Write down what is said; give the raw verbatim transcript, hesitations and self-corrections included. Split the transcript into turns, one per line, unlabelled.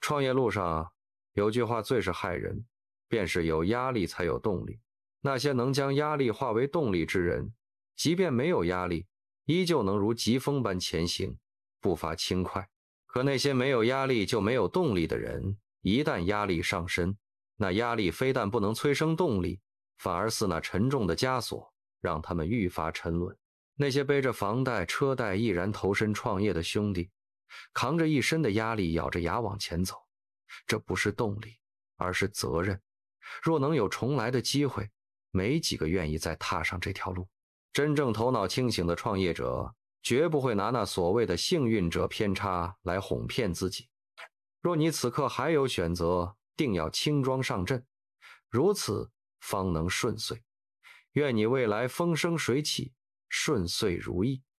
创业路上有句话最是害人，便是有压力才有动力。那些能将压力化为动力之人，即便没有压力，依旧能如疾风般前行，步伐轻快。可那些没有压力就没有动力的人，一旦压力上身，那压力非但不能催生动力，反而似那沉重的枷锁，让他们愈发沉沦。那些背着房贷车贷毅然投身创业的兄弟，扛着一身的压力咬着牙往前走，这不是动力，而是责任。若能有重来的机会，没几个愿意再踏上这条路。真正头脑清醒的创业者，绝不会拿那所谓的幸运者偏差来哄骗自己。若你此刻还有选择，定要轻装上阵，如此方能顺遂。愿你未来风生水起，顺遂如意。